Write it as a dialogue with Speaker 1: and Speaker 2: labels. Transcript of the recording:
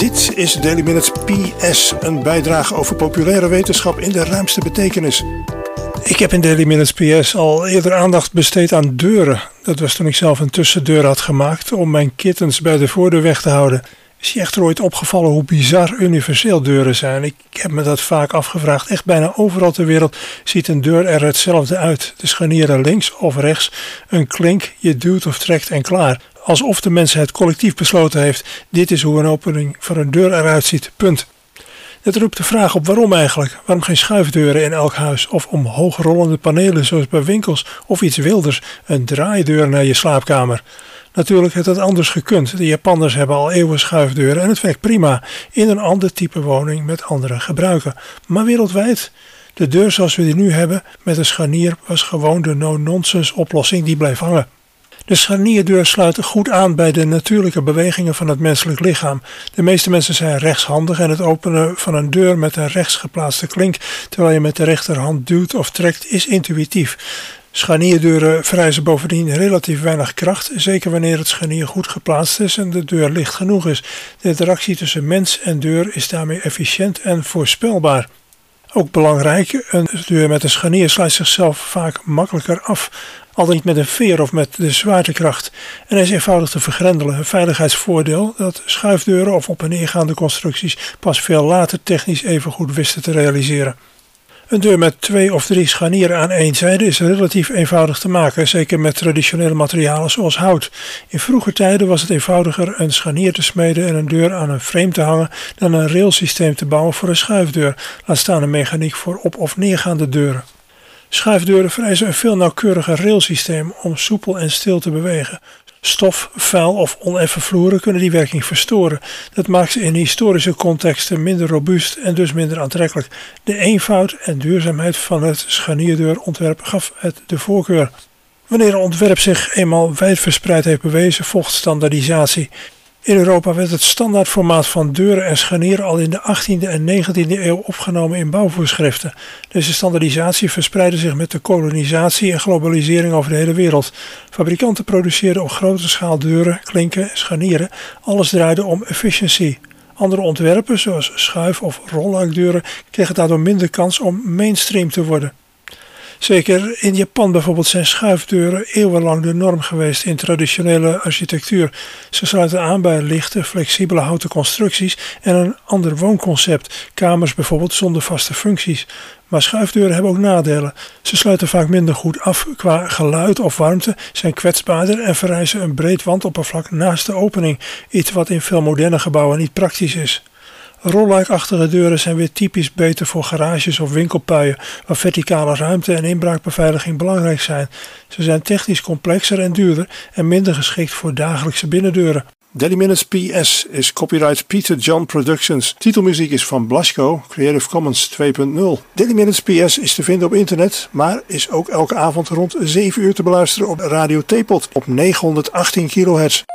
Speaker 1: Dit is Daily Minutes PS, een bijdrage over populaire wetenschap in de ruimste betekenis. Ik heb in Daily Minutes PS al eerder aandacht besteed aan deuren. Dat was toen ik zelf een tussendeur had gemaakt om mijn kittens bij de voordeur weg te houden. Is je echt ooit opgevallen hoe bizar universeel deuren zijn? Ik heb me dat vaak afgevraagd. Echt bijna overal ter wereld ziet een deur er hetzelfde uit. De scharnieren links of rechts, een klink, je duwt of trekt en klaar. Alsof de mens het collectief besloten heeft, dit is hoe een opening van een deur eruit ziet, punt. Het roept de vraag op waarom eigenlijk? Waarom geen schuifdeuren in elk huis? Of omhoogrollende panelen zoals bij winkels? Of iets wilders, een draaideur naar je slaapkamer? Natuurlijk had het anders gekund. De Japanners hebben al eeuwen schuifdeuren en het werkt prima in een ander type woning met andere gebruiken. Maar wereldwijd? De deur zoals we die nu hebben met een scharnier was gewoon de no-nonsense oplossing die bleef hangen. De scharnierdeur sluit goed aan bij de natuurlijke bewegingen van het menselijk lichaam. De meeste mensen zijn rechtshandig en het openen van een deur met een rechts geplaatste klink terwijl je met de rechterhand duwt of trekt is intuïtief. Scharnierdeuren vereisen bovendien relatief weinig kracht, zeker wanneer het scharnier goed geplaatst is en de deur licht genoeg is. De interactie tussen mens en deur is daarmee efficiënt en voorspelbaar. Ook belangrijk, een deur met een scharnier sluit zichzelf vaak makkelijker af, al niet met een veer of met de zwaartekracht. En is eenvoudig te vergrendelen, een veiligheidsvoordeel dat schuifdeuren of op- en neergaande constructies pas veel later technisch even goed wisten te realiseren. Een deur met 2 of 3 scharnieren aan één zijde is relatief eenvoudig te maken, zeker met traditionele materialen zoals hout. In vroege tijden was het eenvoudiger een scharnier te smeden en een deur aan een frame te hangen dan een railsysteem te bouwen voor een schuifdeur, laat staan een mechaniek voor op- of neergaande deuren. Schuifdeuren vereisen een veel nauwkeuriger railsysteem om soepel en stil te bewegen. Stof, vuil of oneffen vloeren kunnen die werking verstoren. Dat maakt ze in historische contexten minder robuust en dus minder aantrekkelijk. De eenvoud en duurzaamheid van het scharnierdeurontwerp gaf het de voorkeur. Wanneer een ontwerp zich eenmaal wijdverspreid heeft bewezen, volgt standaardisatie. In Europa werd het standaardformaat van deuren en scharnieren al in de 18e en 19e eeuw opgenomen in bouwvoorschriften. Deze standaardisatie verspreidde zich met de kolonisatie en globalisering over de hele wereld. Fabrikanten produceerden op grote schaal deuren, klinken en scharnieren. Alles draaide om efficiëntie. Andere ontwerpen, zoals schuif- of rolluikdeuren, kregen daardoor minder kans om mainstream te worden. Zeker in Japan bijvoorbeeld zijn schuifdeuren eeuwenlang de norm geweest in traditionele architectuur. Ze sluiten aan bij lichte, flexibele houten constructies en een ander woonconcept, kamers bijvoorbeeld zonder vaste functies. Maar schuifdeuren hebben ook nadelen. Ze sluiten vaak minder goed af qua geluid of warmte, zijn kwetsbaarder en vereisen een breed wandoppervlak naast de opening, iets wat in veel moderne gebouwen niet praktisch is. Rolluikachtige deuren zijn weer typisch beter voor garages of winkelpuien, waar verticale ruimte en inbraakbeveiliging belangrijk zijn. Ze zijn technisch complexer en duurder en minder geschikt voor dagelijkse binnendeuren. Daily Minutes PS is copyright Peter John Productions. Titelmuziek is van Blasco, Creative Commons 2.0. Daily Minutes PS is te vinden op internet, maar is ook elke avond rond 7 uur te beluisteren op Radio Teapot op 918 kHz.